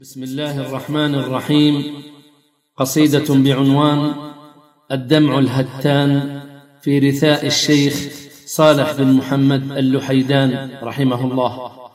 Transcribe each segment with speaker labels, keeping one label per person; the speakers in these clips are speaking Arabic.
Speaker 1: بسم الله الرحمن الرحيم. قصيدة بعنوان الدمع الهتان في رثاء الشيخ صالح بن محمد اللحيدان رحمه الله.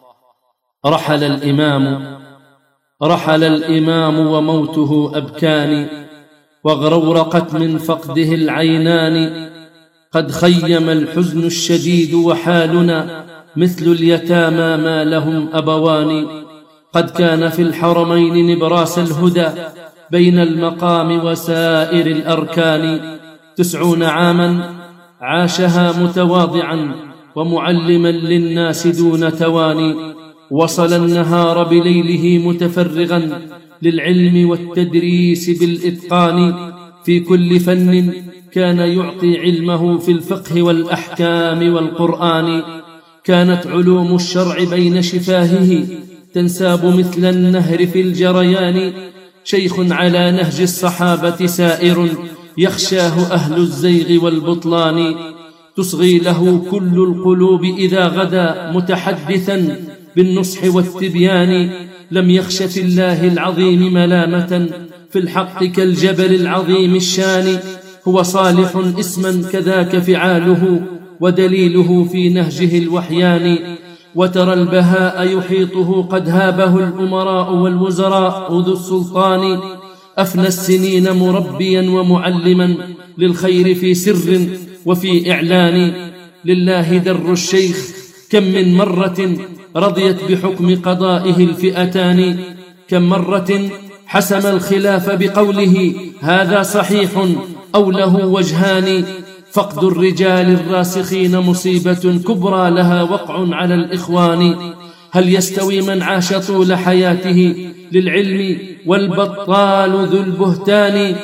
Speaker 1: رحل الإمام وموته أبكاني، واغرورقت من فقده العينان. قد خيم الحزن الشديد وحالنا مثل اليتامى ما لهم أبوان. قد كان في الحرمين نبراس الهدى بين المقام وسائر الأركان. 90 عاما عاشها متواضعا ومعلما للناس دون تواني. وصل النهار بليله متفرغا للعلم والتدريس بالإتقان. في كل فن كان يعطي علمه في الفقه والأحكام والقرآن. كانت علوم الشرع بين شفاهه تنساب مثل النهر في الجريان. شيخ على نهج الصحابة سائر يخشاه أهل الزيغ والبطلان. تصغي له كل القلوب إذا غدا متحدثا بالنصح والتبيان. لم يخش في الله العظيم ملامة في الحق كالجبل العظيم الشان. هو صالح اسما كذاك فعاله ودليله في نهجه الوحيان. وترى البهاء يحيطه قد هابه الأمراء والوزراء ذو السلطان. أفنى السنين مربيا ومعلما للخير في سر وفي إعلان. لله در الشيخ كم من مرة رضيت بحكم قضائه الفئتان. كم مرة حسم الخلاف بقوله هذا صحيح أو له وجهان. فقد الرجال الراسخين مصيبة كبرى لها وقع على الإخوان. هل يستوي من عاش طول حياته للعلم والبطال ذو البهتان؟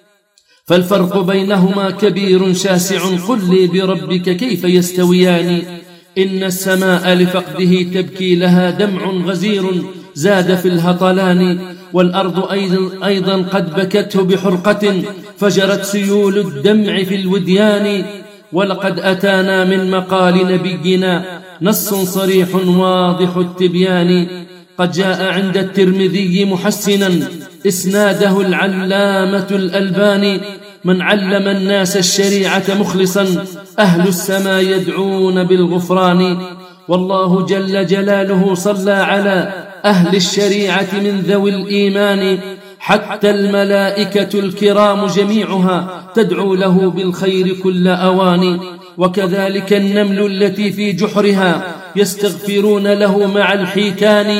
Speaker 1: فالفرق بينهما كبير شاسع، قل لي بربك كيف يستويان؟ إن السماء لفقده تبكي لها دمع غزير زاد في الهطلان. والأرض أيضا قد بكته بحرقة فجرت سيول الدمع في الوديان. ولقد أتانا من مقال نبينا نص صريح واضح التبيان. قد جاء عند الترمذي محسنا إسناده العلامة الألباني. من علم الناس الشريعة مخلصا أهل السماء يدعون بالغفران. والله جل جلاله صلى على أهل الشريعة من ذوي الإيمان. حتى الملائكة الكرام جميعها تدعو له بالخير كل أوان. وكذلك النمل التي في جحرها يستغفرون له مع الحيتان.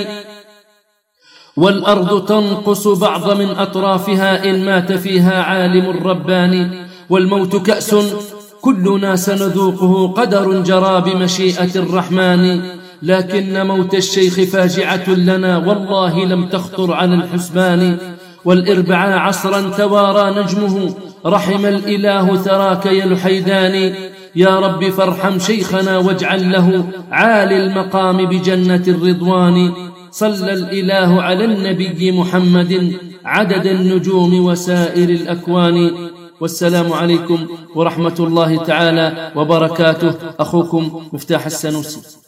Speaker 1: والأرض تنقص بعض من أطرافها إن مات فيها عالم رباني. والموت كأس كلنا سنذوقه قدر جرى بمشيئة الرحمن. لكن موت الشيخ فاجعة لنا والله لم تخطر على الحسبان. والإربعاء عصرا توارى نجمه رحم الإله ثراك يا لحيدان. يا رب فارحم شيخنا واجعل له عالي المقام بجنة الرضوان. صلى الإله على النبي محمد عدد النجوم وسائر الأكوان. والسلام عليكم ورحمة الله تعالى وبركاته. أخوكم مفتاح السنوسي.